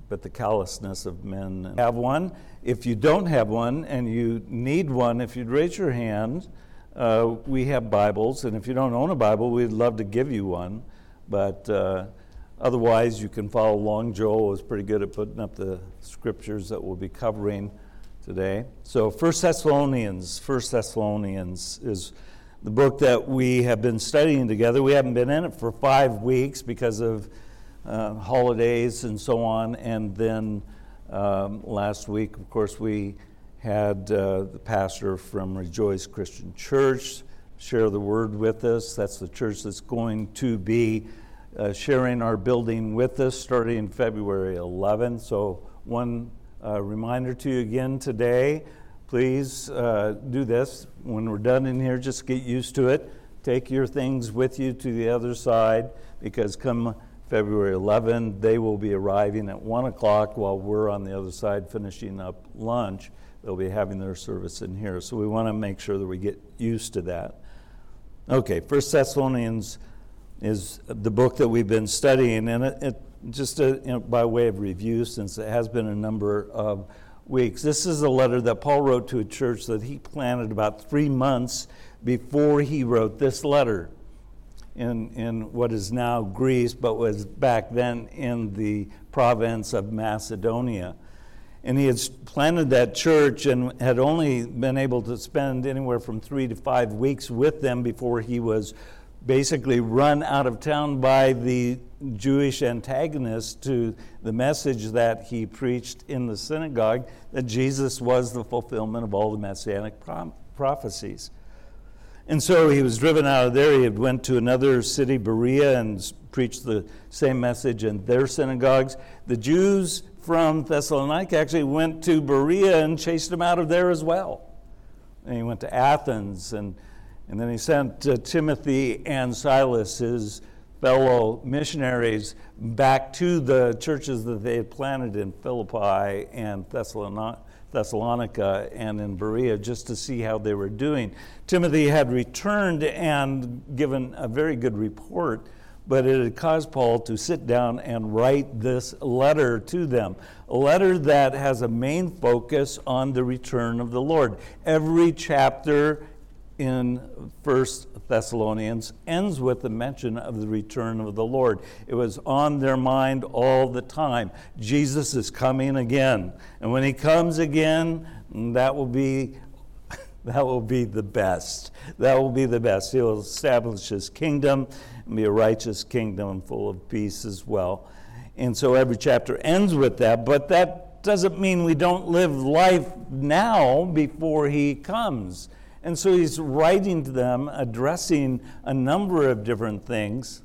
but the callousness of men. Have one. If you don't have one and you need one, if you'd raise your hand, we have Bibles, and if you don't own a Bible, we'd love to give you one. But otherwise, you can follow along. Joel was pretty good at putting up the scriptures that we'll be covering today. So 1 Thessalonians is the book that we have been studying together. We haven't been in it for 5 weeks because of holidays and so on. And then last week, of course, we had the pastor from Rejoice Christian Church share the word with us. That's the church that's going to be sharing our building with us starting February 11th. So one reminder to you again today, please do this. When we're done in here, just get used to it. Take your things with you to the other side, because come February 11th, they will be arriving at 1 o'clock while we're on the other side finishing up lunch. They'll be having their service in here. So we want to make sure that we get used to that. Okay, 1 Thessalonians is the book that we've been studying, and it just by way of review, since it has been a number of weeks. This is a letter that Paul wrote to a church that he planted about 3 months before he wrote this letter in what is now Greece, but was back then in the province of Macedonia. And he had planted that church and had only been able to spend anywhere from 3 to 5 weeks with them before he was basically run out of town by the Jewish antagonists to the message that he preached in the synagogue, that Jesus was the fulfillment of all the messianic prophecies. And so he was driven out of there. He went to another city, Berea, and preached the same message in their synagogues. The Jews from Thessalonica actually went to Berea and chased him out of there as well. And he went to Athens, and then he sent Timothy and Silas, his fellow missionaries, back to the churches that they had planted in Philippi and Thessalonica and in Berea, just to see how they were doing. Timothy had returned and given a very good report, but it had caused Paul to sit down and write this letter to them, a letter that has a main focus on the return of the Lord. Every chapter in 1 Thessalonians ends with the mention of the return of the Lord. It was on their mind all the time. Jesus is coming again. And when he comes again, that will be the best. That will be the best. He'll establish his kingdom and be a righteous kingdom full of peace as well. And so every chapter ends with that, but that doesn't mean we don't live life now before he comes. And so he's writing to them, addressing a number of different things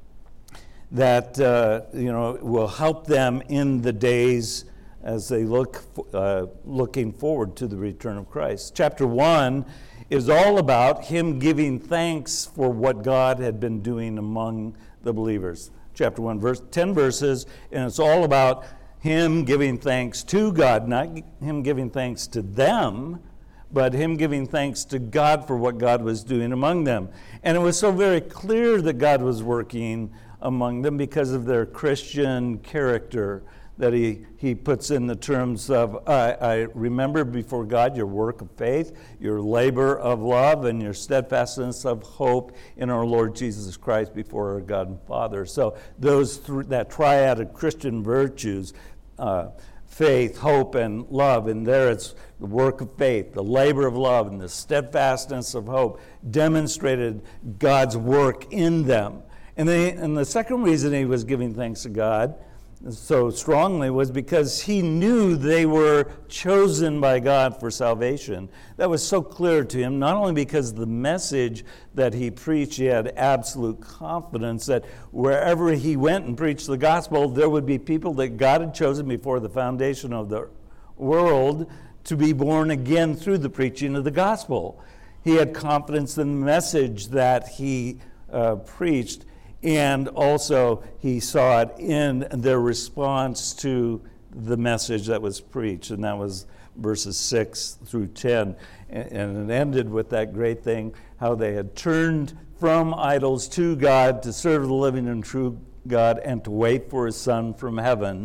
that will help them in the days as they looking forward to the return of Christ. Chapter 1 is all about him giving thanks for what God had been doing among the believers. Chapter 1, 10 verses, and it's all about him giving thanks to God, not him giving thanks to them, but him giving thanks to God for what God was doing among them. And it was so very clear that God was working among them because of their Christian character that he puts in the terms of, I remember before God your work of faith, your labor of love, and your steadfastness of hope in our Lord Jesus Christ before our God and Father. So that triad of Christian virtues, faith, hope, and love, and there it's the work of faith, the labor of love, and the steadfastness of hope demonstrated God's work in them. And the second reason he was giving thanks to God so strongly was because he knew they were chosen by God for salvation. That was so clear to him, not only because the message that he preached, he had absolute confidence that wherever he went and preached the gospel, there would be people that God had chosen before the foundation of the world to be born again through the preaching of the gospel. He had confidence in the message that he preached, and also he saw it in their response to the message that was preached, and that was verses 6 through 10. And it ended with that great thing, how they had turned from idols to God to serve the living and true God and to wait for his Son from heaven,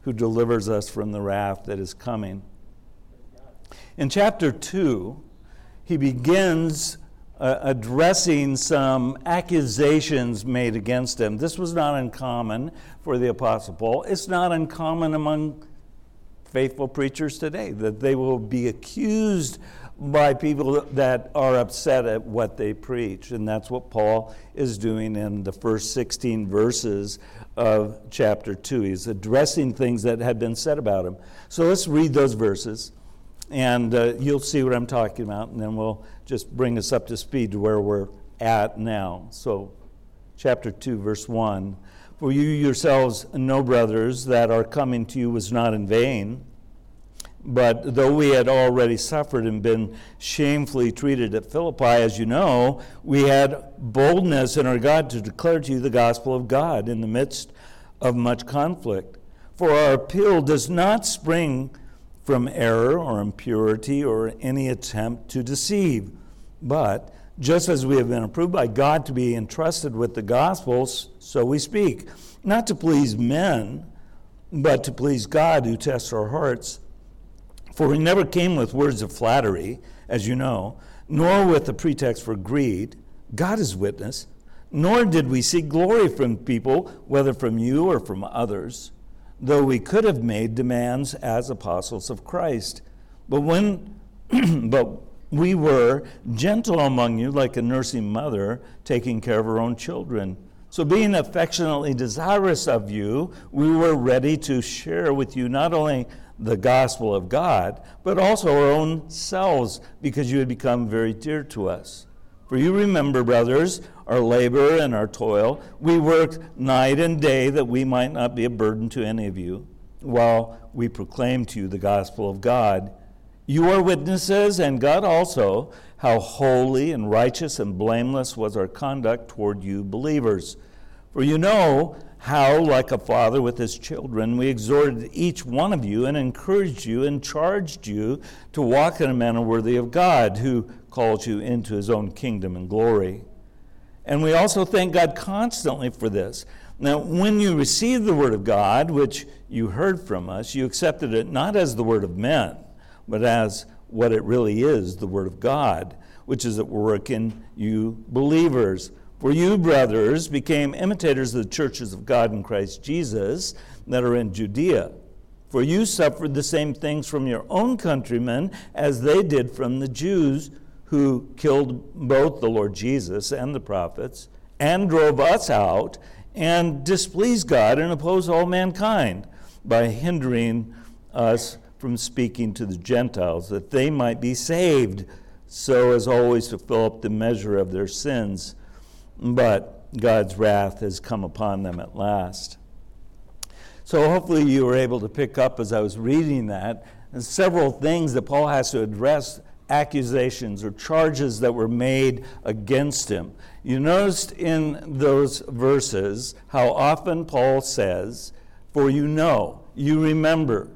who delivers us from the wrath that is coming. In chapter 2, he begins addressing some accusations made against him. This was not uncommon for the Apostle Paul. It's not uncommon among faithful preachers today that they will be accused by people that are upset at what they preach. And that's what Paul is doing in the first 16 verses of chapter 2. He's addressing things that had been said about him. So let's read those verses, and you'll see what I'm talking about, and then we'll just bring us up to speed to where we're at now. So chapter 2, verse 1. For you yourselves know, brothers, that our coming to you was not in vain. But though we had already suffered and been shamefully treated at Philippi, as you know, we had boldness in our God to declare to you the gospel of God in the midst of much conflict. For our appeal does not spring from error or impurity or any attempt to deceive. But just as we have been approved by God to be entrusted with the gospel, so we speak, not to please men, but to please God who tests our hearts. For we never came with words of flattery, as you know, nor with a pretext for greed. God is witness. Nor did we seek glory from people, whether from you or from others, though we could have made demands as apostles of Christ. But we were gentle among you, like a nursing mother taking care of her own children. So being affectionately desirous of you, we were ready to share with you not only the gospel of God, but also our own selves, because you had become very dear to us. For you remember, brothers, our labor and our toil. We worked night and day that we might not be a burden to any of you, while we proclaim to you the gospel of God. You are witnesses, and God also, how holy and righteous and blameless was our conduct toward you believers. For you know how, like a father with his children, we exhorted each one of you and encouraged you and charged you to walk in a manner worthy of God, who calls you into his own kingdom and glory. And we also thank God constantly for this. Now, when you received the word of God, which you heard from us, you accepted it not as the word of men, but as what it really is, the word of God, which is at work in you believers. For you, brothers, became imitators of the churches of God in Christ Jesus that are in Judea. For you suffered the same things from your own countrymen as they did from the Jews, who killed both the Lord Jesus and the prophets, and drove us out, and displeased God and opposed all mankind by hindering us from speaking to the Gentiles, that they might be saved, so as always to fill up the measure of their sins. But God's wrath has come upon them at last. So hopefully you were able to pick up as I was reading that, and several things that Paul has to address, accusations or charges that were made against him. You noticed in those verses how often Paul says, for you know, you remember,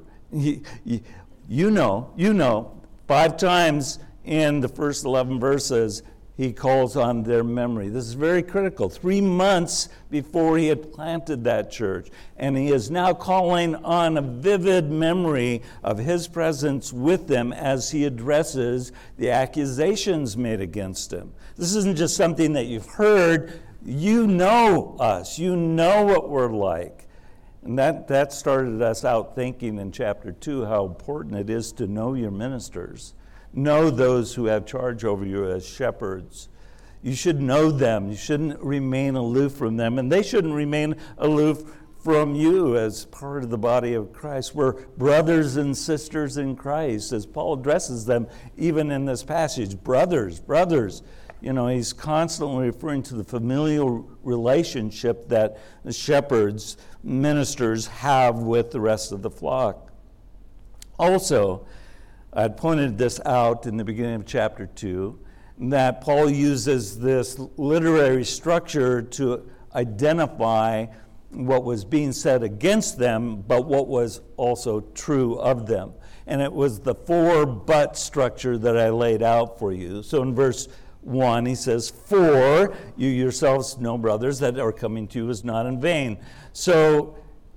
you know. 5 times in the first 11 verses, he calls on their memory. This is very critical. 3 months before he had planted that church. And he is now calling on a vivid memory of his presence with them as he addresses the accusations made against him. This isn't just something that you've heard. You know us. You know what we're like. And that started us out thinking in chapter 2 how important it is to know your ministers. Know those who have charge over you as shepherds. You should know them. You shouldn't remain aloof from them, and they shouldn't remain aloof from you as part of the body of Christ. We're brothers and sisters in Christ, as Paul addresses them even in this passage. Brothers. You know, he's constantly referring to the familial relationship that the shepherds, ministers have with the rest of the flock. Also, I pointed this out in the beginning of chapter 2, that Paul uses this literary structure to identify what was being said against them, but what was also true of them. And it was the 4-but structure that I laid out for you. So in verse 1, he says, for you yourselves know, brothers, that our coming to you is not in vain. So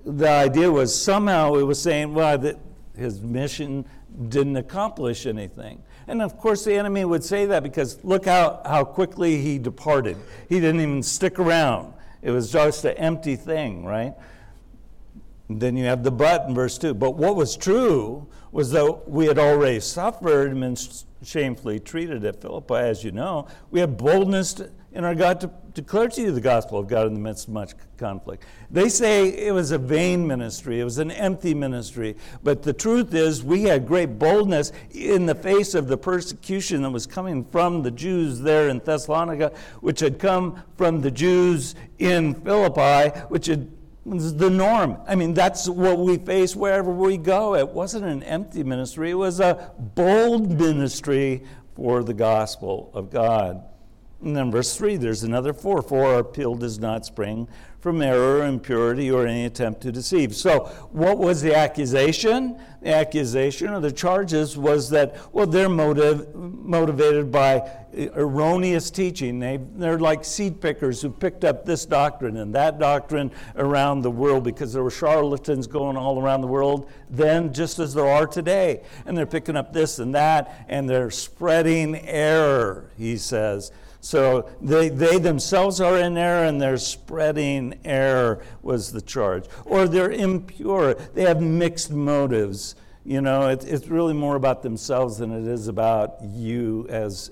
the idea was somehow it was saying, well, that his mission didn't accomplish anything. And of course the enemy would say that because look how quickly he departed. He didn't even stick around. It was just an empty thing, right? And then you have the but in verse 2. But what was true was that we had already suffered and been shamefully treated at Philippi, as you know. We had boldness in our God to declare to you the gospel of God in the midst of much conflict. They say it was a vain ministry. It was an empty ministry. But the truth is we had great boldness in the face of the persecution that was coming from the Jews there in Thessalonica, which had come from the Jews in Philippi, which was the norm. I mean, that's what we face wherever we go. It wasn't an empty ministry. It was a bold ministry for the gospel of God. And then verse 3, there's another for our appeal does not spring from error, impurity, or any attempt to deceive. So what was the accusation? The accusation or the charges was that, well, they're motivated by erroneous teaching. They're like seed pickers who picked up this doctrine and that doctrine around the world because there were charlatans going all around the world then just as there are today. And they're picking up this and that, and they're spreading error, he says. So they themselves are in error and they're spreading error was the charge. Or they're impure. They have mixed motives. You know, it's really more about themselves than it is about you as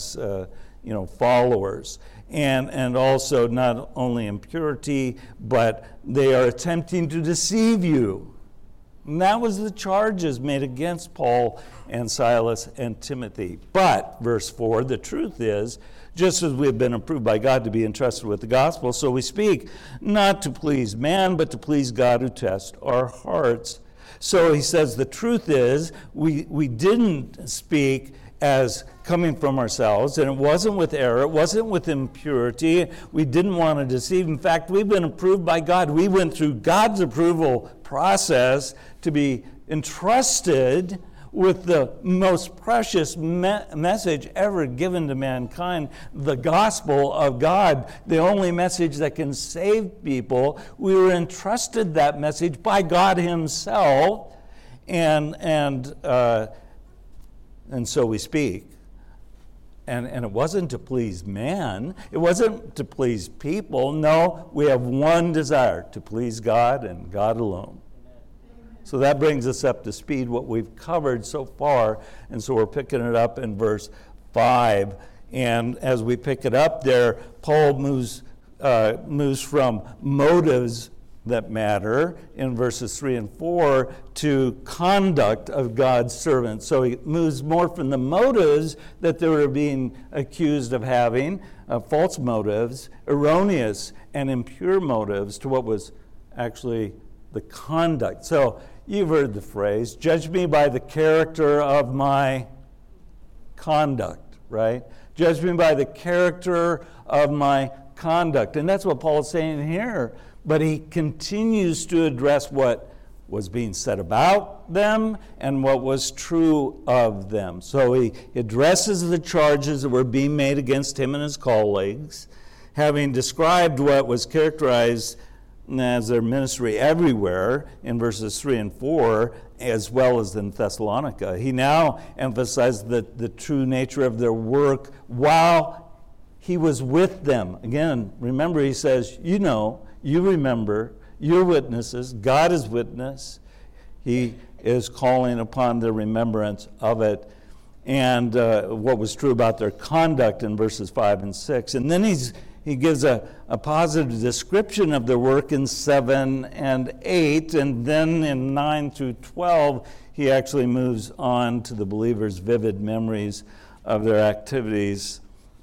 followers. And also not only impurity, but they are attempting to deceive you. And that was the charges made against Paul and Silas and Timothy. But, verse 4, the truth is, just as we have been approved by God to be entrusted with the gospel, so we speak, not to please man, but to please God who tests our hearts. So he says the truth is, we didn't speak as coming from ourselves, and it wasn't with error, it wasn't with impurity. We didn't want to deceive. In fact, we've been approved by God. We went through God's approval process to be entrusted with the most precious message ever given to mankind, the gospel of God, the only message that can save people. We were entrusted that message by God himself, and so we speak. And it wasn't to please man. It wasn't to please people. No, we have one desire, to please God and God alone. So that brings us up to speed, what we've covered so far. And so we're picking it up in verse 5. And as we pick it up there, Paul moves from motives that matter in verses 3 and 4 to conduct of God's servants. So he moves more from the motives that they were being accused of having, false motives, erroneous and impure motives, to what was actually the conduct. So you've heard the phrase, judge me by the character of my conduct, right? Judge me by the character of my conduct. And that's what Paul's saying here. But he continues to address what was being said about them and what was true of them. So he addresses the charges that were being made against him and his colleagues, having described what was characterized as their ministry everywhere in verses 3 and 4, as well as in Thessalonica. He now emphasized the true nature of their work while he was with them. Again, remember, he says, you remember, you're witnesses, God is witness. He is calling upon the remembrance of it, and what was true about their conduct in verses 5 and 6. And then he gives a positive description of their work in 7 and 8, and then in 9 through 12, he actually moves on to the believers' vivid memories of their activities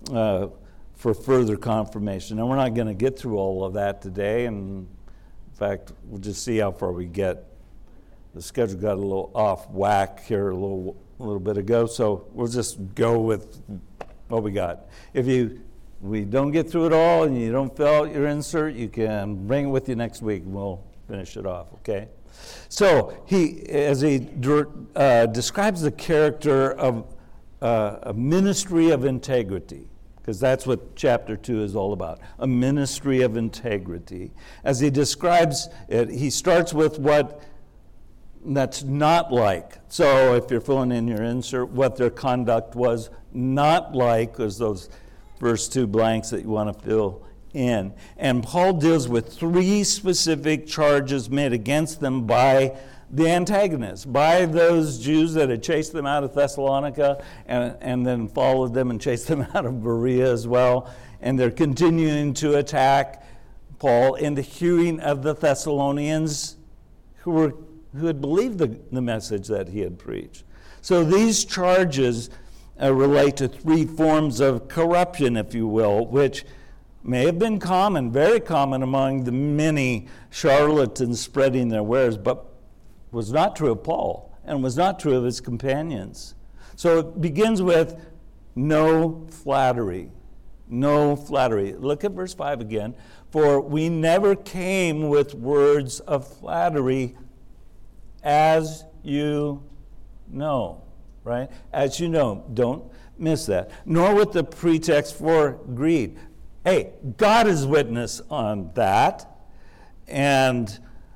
for further confirmation. And we're not going to get through all of that today, and in fact, we'll just see how far we get. The schedule got a little off whack here a little bit ago, so we'll just go with what we got. If we don't get through it all and you don't fill out your insert, you can bring it with you next week and we'll finish it off, okay? So as he describes the character of a ministry of integrity, because that's what chapter 2 is all about, a ministry of integrity. As he describes it, he starts with what that's not like. So if you're filling in your insert, what their conduct was not like, was those first two blanks that you want to fill in. And Paul deals with 3 specific charges made against them by the antagonists, by those Jews that had chased them out of Thessalonica and then followed them and chased them out of Berea as well. And they're continuing to attack Paul in the hearing of the Thessalonians who had believed the message that he had preached. So these charges relate to 3 forms of corruption, if you will, which may have been common, very common among the many charlatans spreading their wares, but was not true of Paul and was not true of his companions. So it begins with no flattery. No flattery. Look at verse 5 again. For we never came with words of flattery, as you know, right? As you know, don't miss that. Nor with the pretext for greed. Hey, God is witness on that. And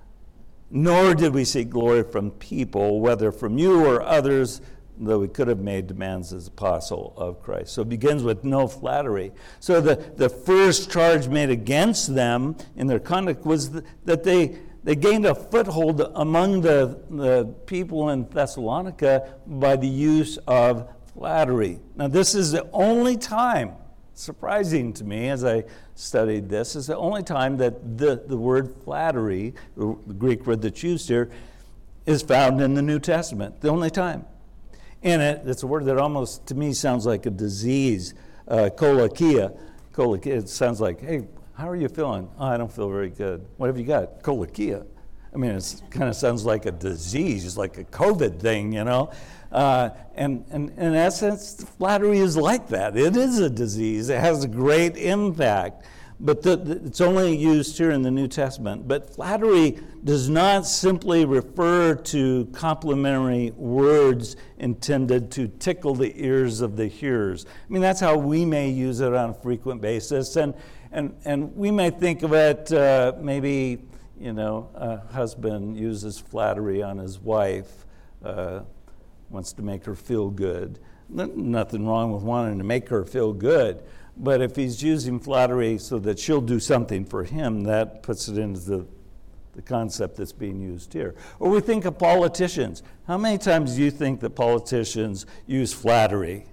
nor did we seek glory from people, whether from you or others, though we could have made demands as apostle of Christ. So it begins with no flattery. So the first charge made against them in their conduct was that they gained a foothold among the people in Thessalonica by the use of flattery. Now this is the only time, surprising to me as I studied this, is the only time that the word flattery, the Greek word that's used here, is found in the New Testament. The only time. And it's a word that almost, to me, sounds like a disease, kolakia. It sounds like, hey, how are you feeling? Oh, I don't feel very good. What have you got? Kolakia. I mean, it kind of sounds like a disease. It's like a COVID thing, you know. And in essence, flattery is like that. It is a disease. It has a great impact. But it's only used here in the New Testament. But flattery does not simply refer to complimentary words intended to tickle the ears of the hearers. I mean, that's how we may use it on a frequent basis. And we may think of it maybe, you know, a husband uses flattery on his wife, wants to make her feel good. Nothing wrong with wanting to make her feel good. But if he's using flattery so that she'll do something for him, that puts it into the concept that's being used here. Or we think of politicians. How many times do you think that politicians use flattery?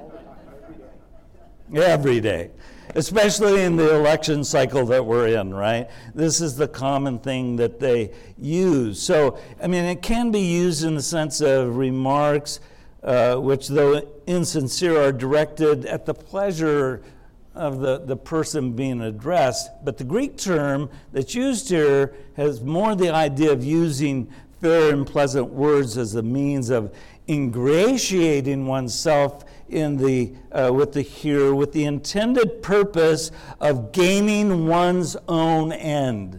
Every day. Especially in the election cycle that we're in, right? This is the common thing that they use. So, I mean, it can be used in the sense of remarks which, though insincere, are directed at the pleasure of the person being addressed. But the Greek term that's used here has more the idea of using fair and pleasant words as a means of ingratiating oneself in with the hearer, with the intended purpose of gaining one's own end.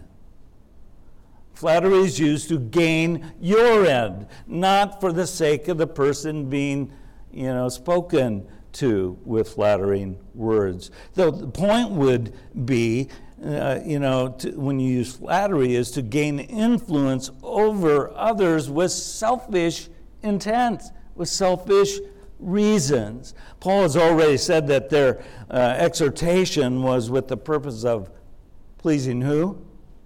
Flattery is used to gain your end, not for the sake of the person being, spoken to with flattering words. Though the point would be, when you use flattery, is to gain influence over others with selfish intent, with selfish reasons. Paul has already said that their exhortation was with the purpose of pleasing who?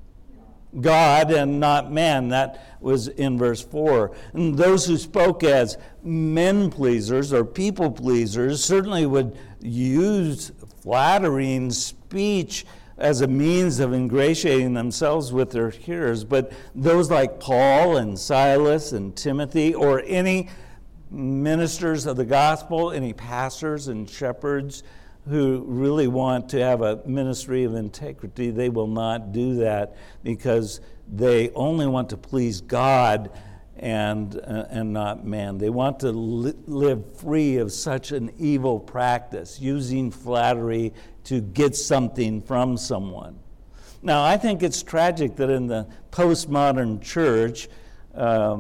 God and not man. That was in verse 4. And those who spoke as men pleasers or people pleasers certainly would use flattering speech as a means of ingratiating themselves with their hearers. But those like Paul and Silas and Timothy, or any ministers of the gospel, any pastors and shepherds who really want to have a ministry of integrity, they will not do that because they only want to please God and not man. They want to live free of such an evil practice, using flattery to get something from someone. Now, I think it's tragic that in the postmodern church,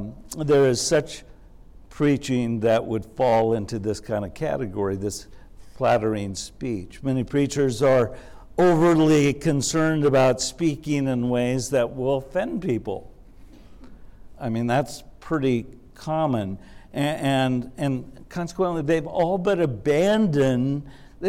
there is such preaching that would fall into this kind of category, this flattering speech. Many preachers are overly concerned about speaking in ways that will offend people. I mean, that's pretty common. And consequently, they've all but abandoned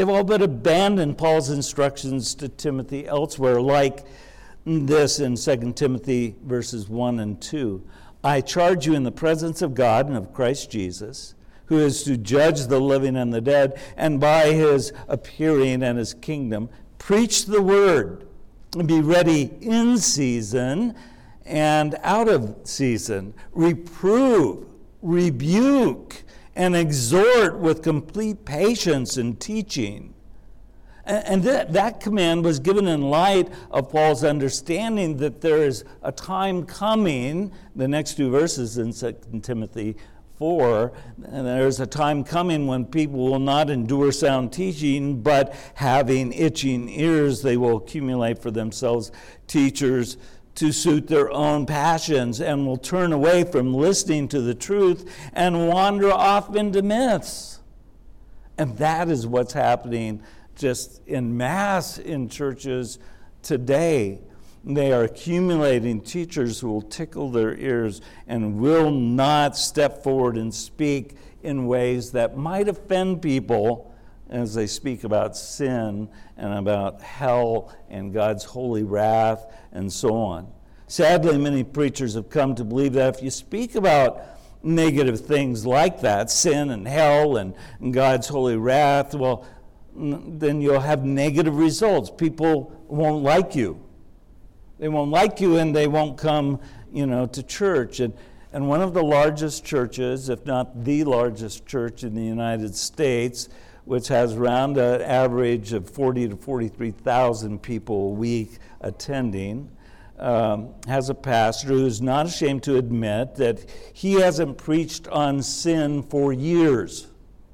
Paul's instructions to Timothy elsewhere, like this in 2 Timothy verses 1 and 2. I charge you in the presence of God and of Christ Jesus, who is to judge the living and the dead, and by his appearing and his kingdom, preach the word, and be ready in season and out of season. Reprove, rebuke, and exhort with complete patience and teaching. And that command was given in light of Paul's understanding that there is a time coming, the next two verses in 2 Timothy 4, and there's a time coming when people will not endure sound teaching, but having itching ears, they will accumulate for themselves teachers to suit their own passions, and will turn away from listening to the truth and wander off into myths. And that is what's happening just en masse in churches today. They are accumulating teachers who will tickle their ears and will not step forward and speak in ways that might offend people as they speak about sin and about hell and God's holy wrath and so on. Sadly, many preachers have come to believe that if you speak about negative things like that, sin and hell and God's holy wrath, well, then you'll have negative results. People won't like you. They won't like you, and they won't come, to church. And one of the largest churches, if not the largest church in the United States, which has around an average of 40 to 43,000 people a week attending, has a pastor who's not ashamed to admit that he hasn't preached on sin for years.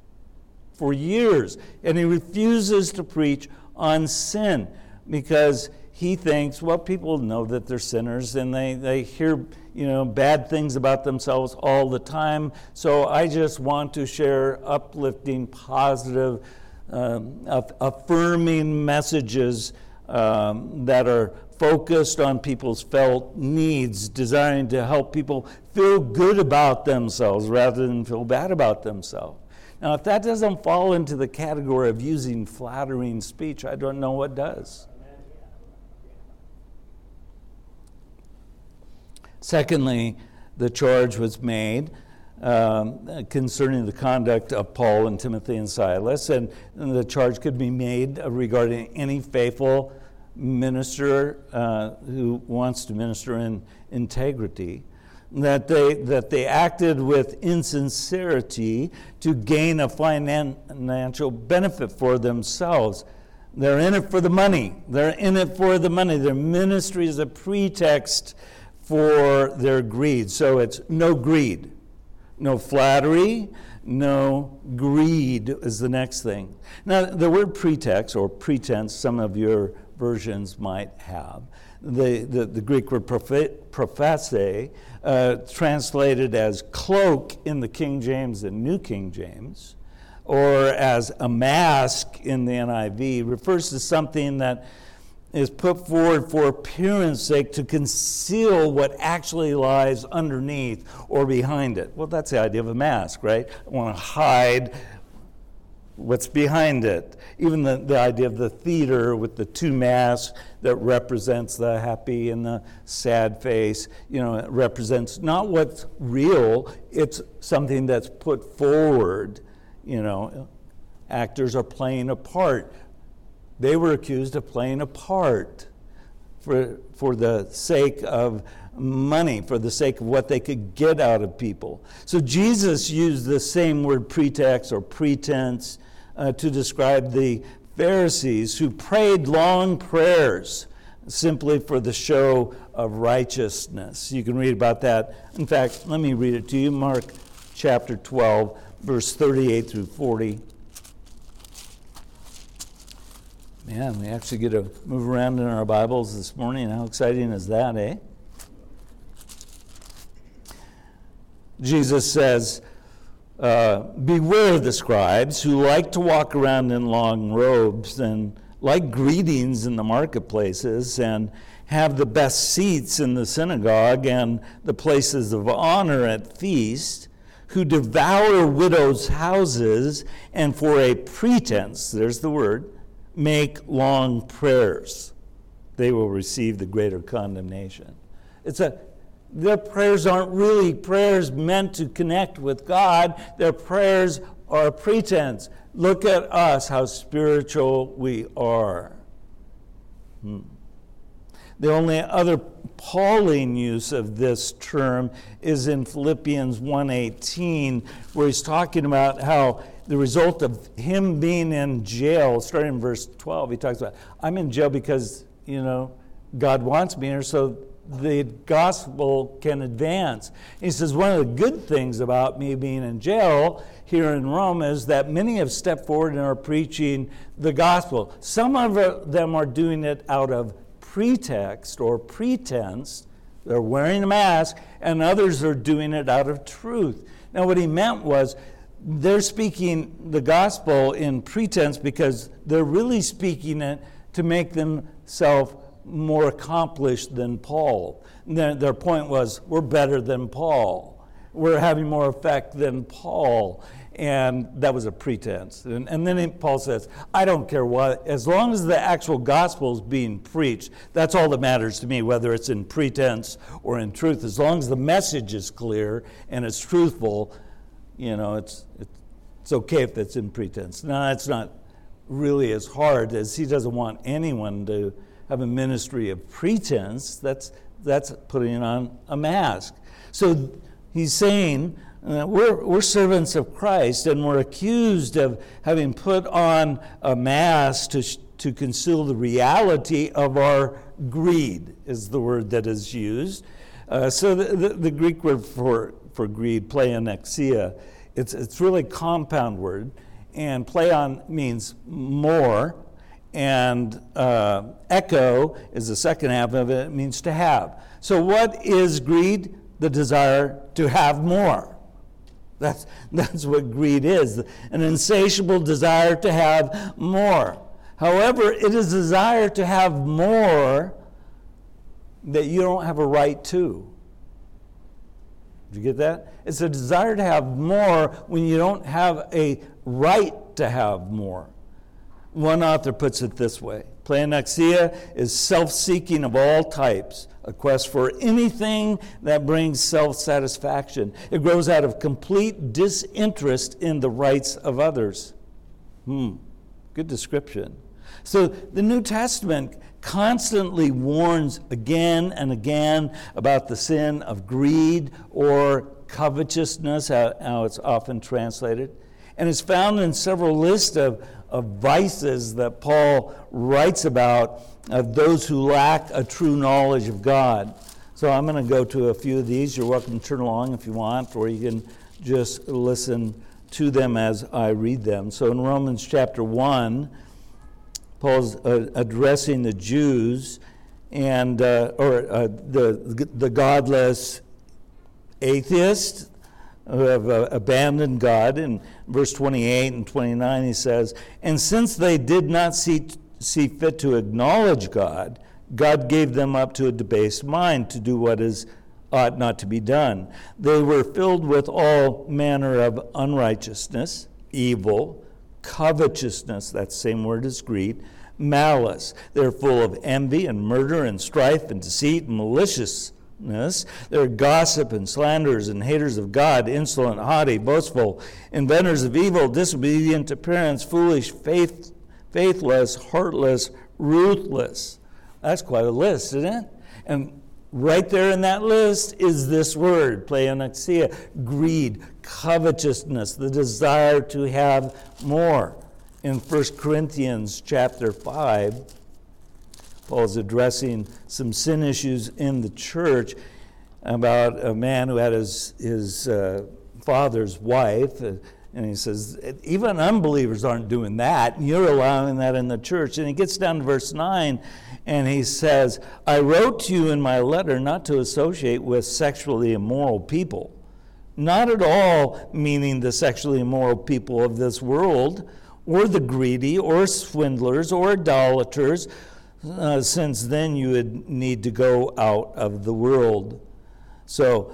For years. And he refuses to preach on sin because he thinks, well, people know that they're sinners and they hear, bad things about themselves all the time. So I just want to share uplifting, positive, affirming messages that are focused on people's felt needs, desiring to help people feel good about themselves rather than feel bad about themselves. Now, if that doesn't fall into the category of using flattering speech, I don't know what does. Secondly, the charge was made concerning the conduct of Paul and Timothy and Silas, and the charge could be made regarding any faithful minister who wants to minister in integrity, that they acted with insincerity to gain a financial benefit for themselves. They're in it for the money. They're in it for the money. Their ministry is a pretext for their greed. So it's no greed, no flattery, no greed is the next thing. Now, the word pretext or pretense, some of your versions might have. The Greek word prophese, translated as cloak in the King James and New King James, or as a mask in the NIV, refers to something that is put forward for appearance sake to conceal what actually lies underneath or behind it. Well, that's the idea of a mask, right? I want to hide what's behind it. Even the idea of the theater with the two masks that represents the happy and the sad face, it represents not what's real, it's something that's put forward. Actors are playing a part. They were accused of playing a part for the sake of money, for the sake of what they could get out of people. So Jesus used the same word pretext or pretense to describe the Pharisees who prayed long prayers simply for the show of righteousness. You can read about that. In fact, let me read it to you. Mark chapter 12, verse 38 through 40. Man, we actually get to move around in our Bibles this morning. How exciting is that, eh? Jesus says, Beware the scribes who like to walk around in long robes and like greetings in the marketplaces and have the best seats in the synagogue and the places of honor at feast, who devour widows' houses and for a pretense, there's the word, make long prayers. They will receive the greater condemnation. Their prayers aren't really prayers meant to connect with God. Their prayers are a pretense. Look at us, how spiritual we are. The only other Pauline use of this term is in Philippians 1:18, where he's talking about how the result of him being in jail, starting in verse 12, he talks about, I'm in jail because, God wants me here so the gospel can advance. He says, one of the good things about me being in jail here in Rome is that many have stepped forward and are preaching the gospel. Some of them are doing it out of pretext or pretense. They're wearing a mask, and others are doing it out of truth. Now, what he meant was they're speaking the gospel in pretense because they're really speaking it to make themselves more accomplished than Paul. Their point was, we're better than Paul. We're having more effect than Paul. And that was a pretense. And then Paul says, I don't care what, as long as the actual gospel is being preached, that's all that matters to me, whether it's in pretense or in truth. As long as the message is clear and it's truthful, it's okay if it's in pretense. Now, it's not really as hard as he doesn't want anyone to have a ministry of pretense. That's putting on a mask. So he's saying, we're servants of Christ, and we're accused of having put on a mask to conceal the reality of our greed, is the word that is used. So the Greek word for greed, pleonexia, it's really a compound word, and pleon means more, and echo is the second half of it. It means to have. So what is greed? The desire to have more. That's what greed is, an insatiable desire to have more. However, it is a desire to have more that you don't have a right to. Did you get that? It's a desire to have more when you don't have a right to have more. One author puts it this way: pleonexia is self-seeking of all types, a quest for anything that brings self-satisfaction. It grows out of complete disinterest in the rights of others. Good description. So the New Testament constantly warns again and again about the sin of greed or covetousness, how it's often translated. And it's found in several lists of vices that Paul writes about of those who lack a true knowledge of God. So I'm going to go to a few of these. You're welcome to turn along if you want, or you can just listen to them as I read them. So in Romans chapter 1, Paul's addressing the Jews and the godless atheists who have abandoned God. In verse 28 and 29 he says, and since they did not see fit to acknowledge God, God gave them up to a debased mind to do what ought not to be done. They were filled with all manner of unrighteousness, evil, covetousness, that same word as greed, malice. They're full of envy and murder and strife and deceit and maliciousness. They're gossip and slanderers and haters of God, insolent, haughty, boastful, inventors of evil, disobedient to parents, foolish, faithless, heartless, ruthless. That's quite a list, isn't it? And right there in that list is this word, pleonexia, greed, covetousness, the desire to have more. In 1 Corinthians chapter 5, Paul's addressing some sin issues in the church about a man who had his father's wife, and he says, even unbelievers aren't doing that, and you're allowing that in the church. And he gets down to verse 9, and he says, I wrote to you in my letter not to associate with sexually immoral people, not at all meaning the sexually immoral people of this world, or the greedy, or swindlers, or idolaters, since then you would need to go out of the world. So,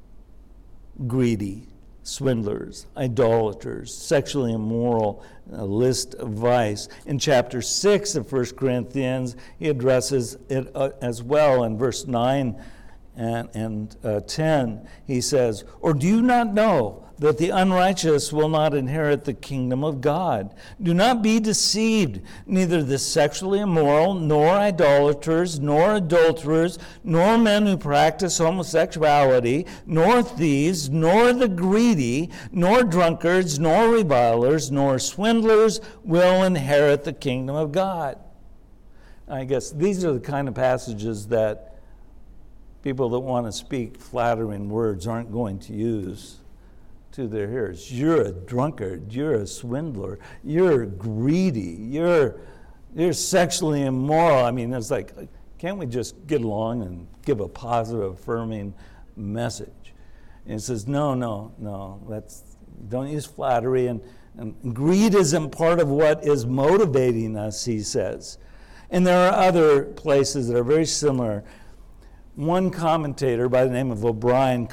greedy, swindlers, idolaters, sexually immoral, a list of vice. In chapter 6 of 1 Corinthians, he addresses it as well in verse 9 and 10. He says, "Or do you not know that the unrighteous will not inherit the kingdom of God? Do not be deceived. Neither the sexually immoral, nor idolaters, nor adulterers, nor men who practice homosexuality, nor thieves, nor the greedy, nor drunkards, nor revilers, nor swindlers will inherit the kingdom of God." I guess these are the kind of passages that people that want to speak flattering words aren't going to use to their hearers. You're a drunkard, you're a swindler, you're greedy, you're sexually immoral. I mean, it's like, can't we just get along and give a positive, affirming message? And it says, no, don't use flattery, and greed isn't part of what is motivating us, he says. And there are other places that are very similar. One commentator by the name of O'Brien,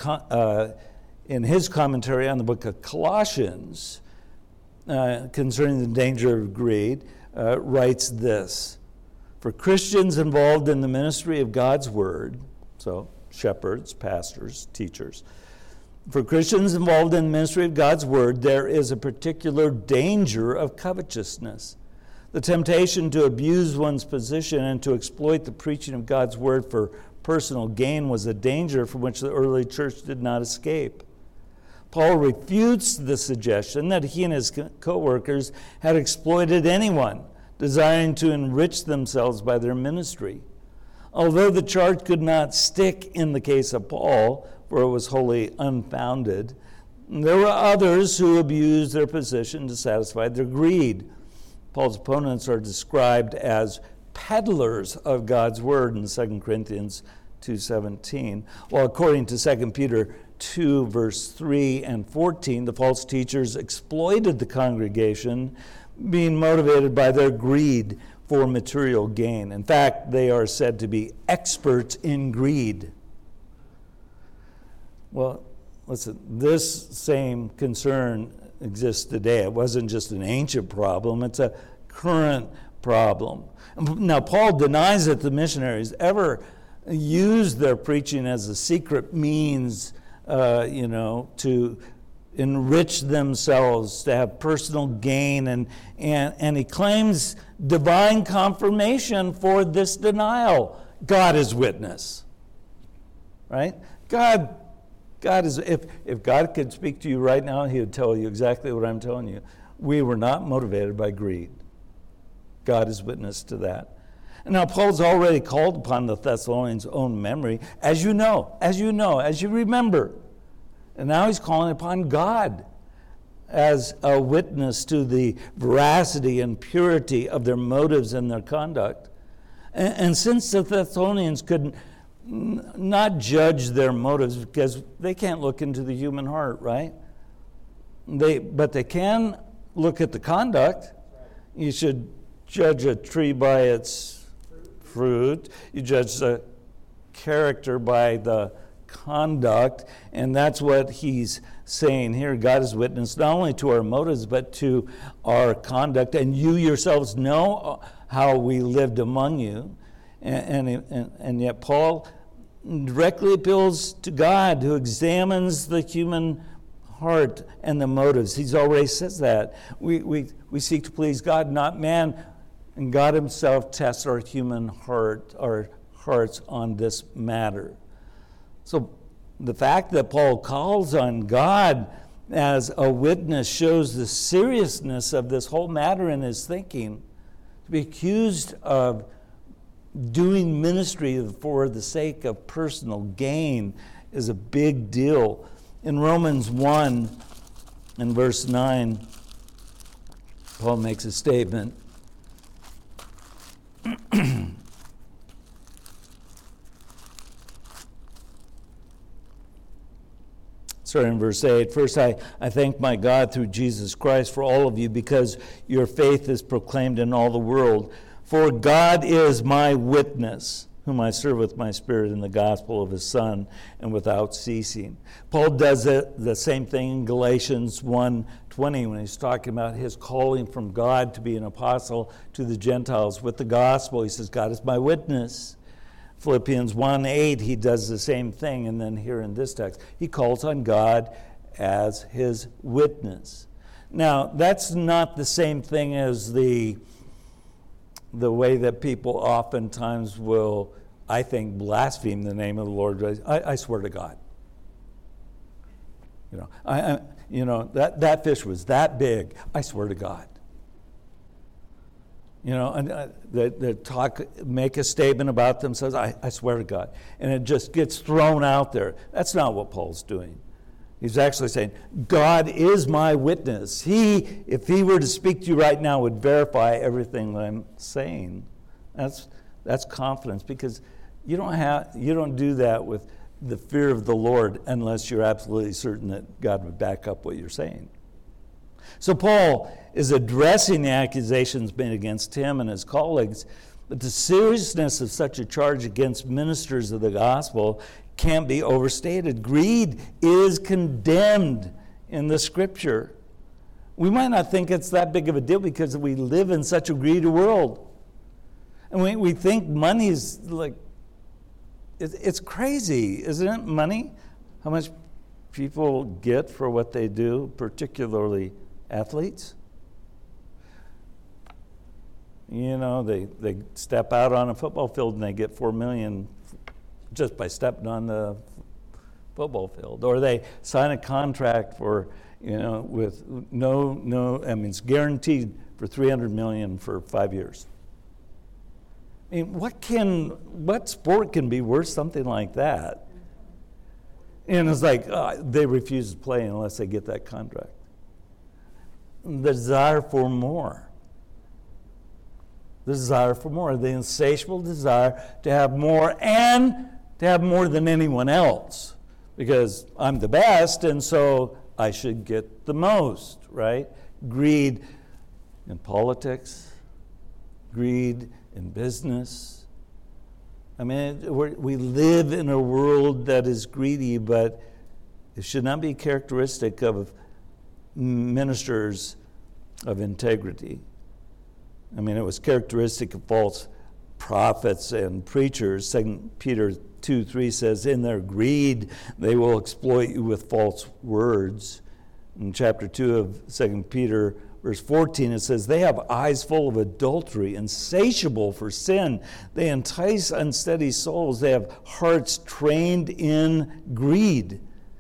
in his commentary on the book of Colossians, concerning the danger of greed, writes this: "For Christians involved in the ministry of God's word," so shepherds, pastors, teachers, "for Christians involved in the ministry of God's word, there is a particular danger of covetousness. The temptation to abuse one's position and to exploit the preaching of God's word for personal gain was a danger from which the early church did not escape. Paul refutes the suggestion that he and his co-workers had exploited anyone desiring to enrich themselves by their ministry. Although the charge could not stick in the case of Paul, for it was wholly unfounded, there were others who abused their position to satisfy their greed. Paul's opponents are described as peddlers of God's word in 2 Corinthians 2:17. Well, according to 2 Peter 2, verse 3 and 14, the false teachers exploited the congregation, being motivated by their greed for material gain. In fact, they are said to be experts in greed. Well, listen, this same concern exists today. It wasn't just an ancient problem, it's a current problem. Now, Paul denies that the missionaries ever used their preaching as a secret means, to enrich themselves, to have personal gain, and he claims divine confirmation for this denial. God is witness, right? God is. If God could speak to you right now, he would tell you exactly what I'm telling you. We were not motivated by greed. God is witness to that. And now Paul's already called upon the Thessalonians' own memory, as you remember. And now he's calling upon God as a witness to the veracity and purity of their motives and their conduct. And since the Thessalonians could not judge their motives because they can't look into the human heart, right? But they can look at the conduct. You should judge a tree by its fruit. You judge the character by the conduct, and that's what he's saying here. God is witness not only to our motives but to our conduct, and you yourselves know how we lived among you. And yet Paul directly appeals to God, who examines the human heart and the motives. He's already says that we seek to please God, not man. And God himself tests our human heart, our hearts on this matter. So the fact that Paul calls on God as a witness shows the seriousness of this whole matter in his thinking. To be accused of doing ministry for the sake of personal gain is a big deal. In Romans 1 and verse 9, Paul makes a statement. starting in verse 8. First, I thank my God through Jesus Christ for all of you, because your faith is proclaimed in all the world. For God is my witness, whom I serve with my spirit in the gospel of his Son, and without ceasing. Paul does the same thing in Galatians 1:20 when he's talking about his calling from God to be an apostle to the Gentiles with the gospel. He says, God is my witness. Philippians 1:8, he does the same thing. And then here in this text, he calls on God as his witness. Now, that's not the same thing as the way that people oftentimes will, I think, blaspheme the name of the Lord. I swear to God. That fish was that big. I swear to God. And they make a statement about themselves. I swear to God. And it just gets thrown out there. That's not what Paul's doing. He's actually saying, God is my witness. If he were to speak to you right now, would verify everything that I'm saying. That's confidence, because you don't do that with the fear of the Lord unless you're absolutely certain that God would back up what you're saying. So Paul is addressing the accusations made against him and his colleagues, but the seriousness of such a charge against ministers of the gospel can't be overstated. Greed is condemned in the Scripture. We might not think it's that big of a deal because we live in such a greedy world. And we think money is like, it's crazy, isn't it? Money, how much people get for what they do, particularly athletes. They step out on a football field and they get $4 million just by stepping on the football field. Or they sign a contract for, with it's guaranteed for $300 million for 5 years. I mean, what sport can be worth something like that? And it's like, they refuse to play unless they get that contract. The desire for more. The desire for more. The insatiable desire to have more, and to have more than anyone else. Because I'm the best, and so I should get the most, right? Greed in politics. Greed in business. I mean, we live in a world that is greedy, but it should not be characteristic of ministers of integrity. I mean, it was characteristic of false prophets and preachers. 2 Peter 2:3 says, in their greed, they will exploit you with false words. In chapter 2 of 2 Peter, verse 14, it says, they have eyes full of adultery, insatiable for sin. They entice unsteady souls. They have hearts trained in greed.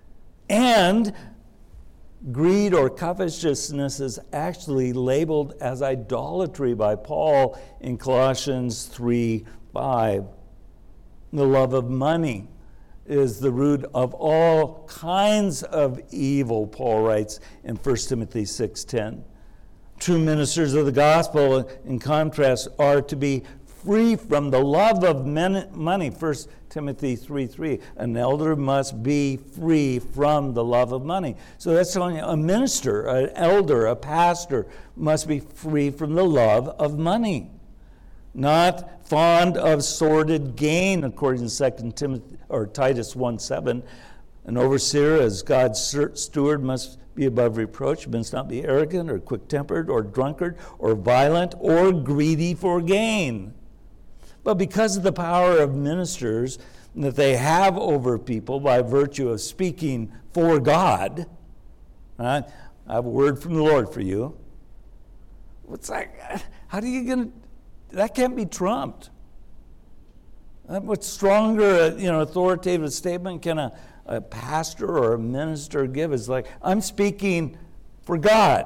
And greed or covetousness is actually labeled as idolatry by Paul in Colossians 3:5. The love of money is the root of all kinds of evil, Paul writes in 1 Timothy 6:10. True ministers of the gospel, in contrast, are to be free from the love of money. 1 Timothy 3:3. An elder must be free from the love of money. So that's telling you a minister, an elder, a pastor must be free from the love of money. Not fond of sordid gain, according to 2 Timothy or Titus 1:7. An overseer, as God's steward, must be above reproach, must not be arrogant or quick-tempered or drunkard or violent or greedy for gain. But because of the power of ministers that they have over people by virtue of speaking for God, I have a word from the Lord for you. It's like, how are you going to, that can't be trumped. What stronger, authoritative statement can a pastor or a minister give? Is like, I'm speaking for God.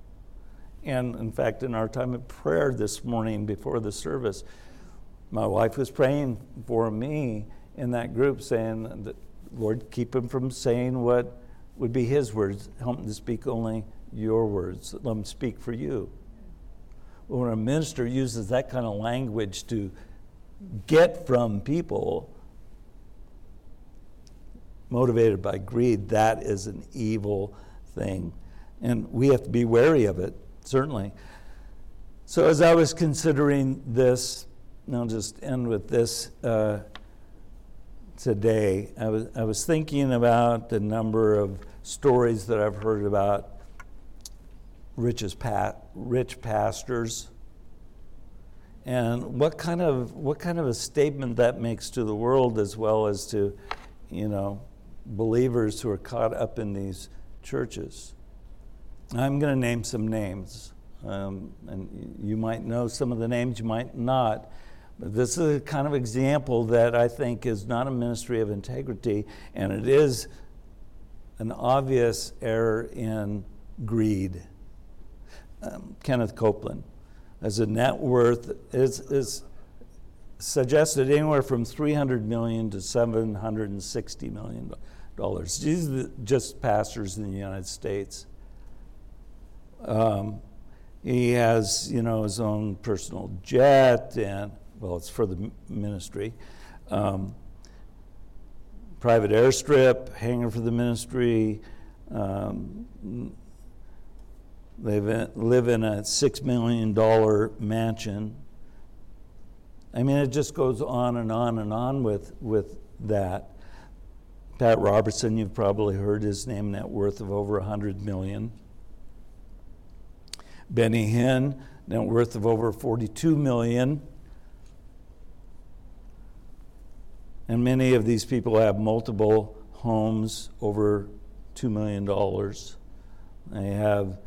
And in fact, in our time of prayer this morning before the service, my wife was praying for me in that group, saying that, Lord, keep him from saying what would be his words. Help him to speak only your words. Let him speak for you. When a minister uses that kind of language to get from people, motivated by greed, that is an evil thing. And we have to be wary of it, certainly. So as I was considering this, and I'll just end with this today, I was thinking about the number of stories that I've heard about rich pastors, and what kind of a statement that makes to the world, as well as to, believers who are caught up in these churches. I'm going to name some names, and you might know some of the names, you might not. But this is a kind of example that I think is not a ministry of integrity, and it is an obvious error in greed. Kenneth Copeland has a net worth is suggested anywhere from $300 million to $760 million. These are just pastors in the United States. He has, his own personal jet, and it's for the ministry. Private airstrip, hangar for the ministry. They live in a $6 million mansion. I mean, it just goes on and on and on with that. Pat Robertson, you've probably heard his name, net worth of over $100 million. Benny Hinn, net worth of over $42 million. And many of these people have multiple homes over $2 million. They have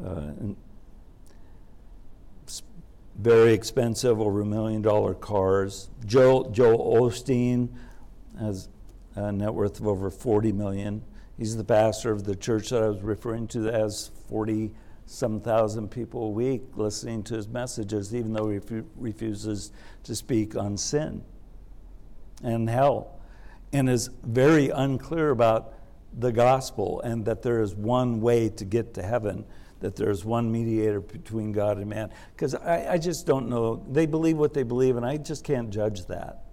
very expensive, over $1 million cars. Joel Osteen has a net worth of over $40 million. He's the pastor of the church that I was referring to that has 40-some thousand people a week listening to his messages, even though he refuses to speak on sin and hell, and is very unclear about the gospel and that there is one way to get to heaven, that there's one mediator between God and man. Because I just don't know. They believe what they believe, and I just can't judge that.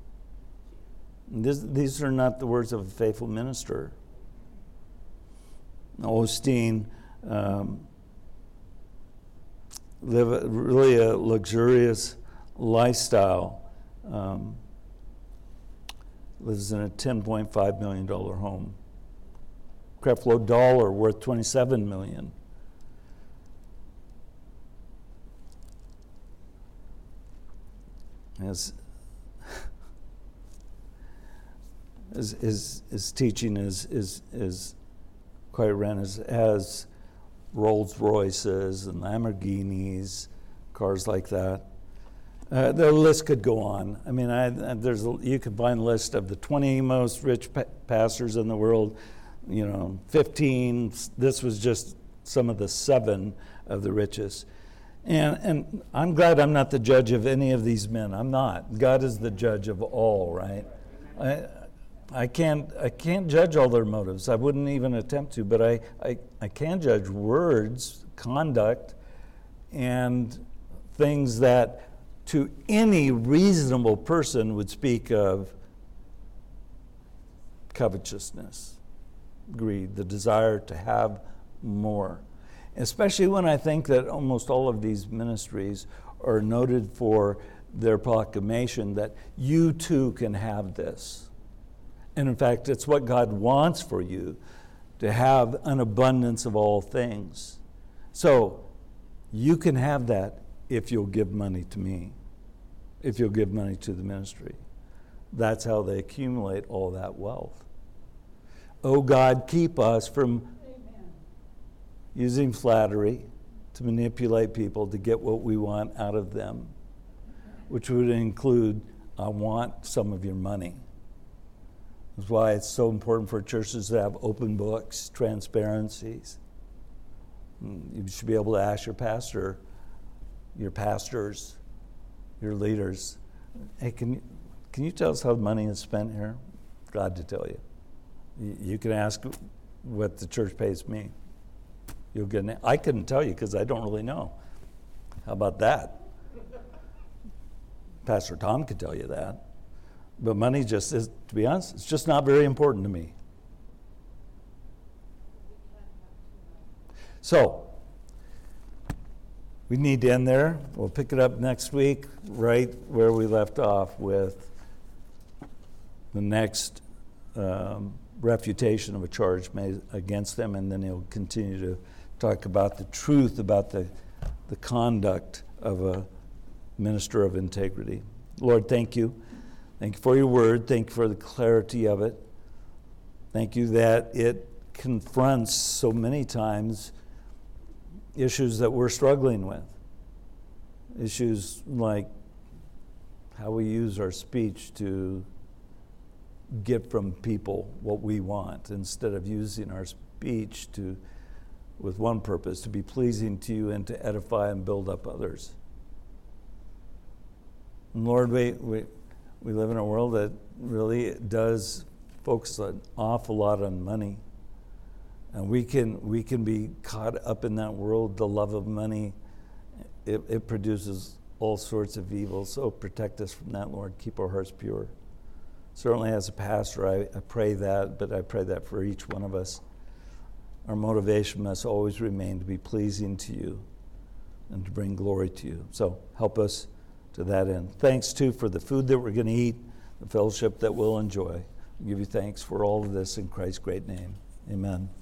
These are not the words of a faithful minister. Osteen live really a luxurious lifestyle. Lives in a $10.5 million home. Creflo Dollar, worth $27 million. His teaching is quite horrendous. Has Rolls Royces and Lamborghinis, cars like that. The list could go on. I mean, you could find a list of the 20 most rich pastors in the world. 15. This was just some of the 7 of the richest. And I'm glad I'm not the judge of any of these men. I'm not. God is the judge of all, right? I can't judge all their motives. I wouldn't even attempt to, but I can judge words, conduct, and things that to any reasonable person would speak of covetousness, greed, the desire to have more. Especially when I think that almost all of these ministries are noted for their proclamation that you too can have this. And in fact, it's what God wants for you, to have an abundance of all things. So you can have that if you'll give money to me, if you'll give money to the ministry. That's how they accumulate all that wealth. Oh God, keep us from using flattery to manipulate people to get what we want out of them, which would include, I want some of your money. That's why it's so important for churches to have open books, transparencies. You should be able to ask your pastor, your pastors, your leaders, hey, can you tell us how money is spent here? Glad to tell you. You can ask what the church pays me. You'll get I couldn't tell you because I don't really know. How about that? Pastor Tom could tell you that. But money just is, to be honest, it's just not very important to me. So, we need to end there. We'll pick it up next week, right where we left off with the next refutation of a charge made against them, and then he'll continue to talk about the truth about the conduct of a minister of integrity. Lord, thank you. Thank you for your word. Thank you for the clarity of it. Thank you that it confronts so many times issues that we're struggling with. Issues like how we use our speech to get from people what we want instead of using our speech with one purpose, to be pleasing to you and to edify and build up others. And Lord, we live in a world that really does focus an awful lot on money. And we can be caught up in that world. The love of money, it produces all sorts of evil. So protect us from that, Lord. Keep our hearts pure. Certainly as a pastor, I pray that, but I pray that for each one of us. Our motivation must always remain to be pleasing to you and to bring glory to you. So help us to that end. Thanks, too, for the food that we're going to eat, the fellowship that we'll enjoy. We give you thanks for all of this in Christ's great name. Amen.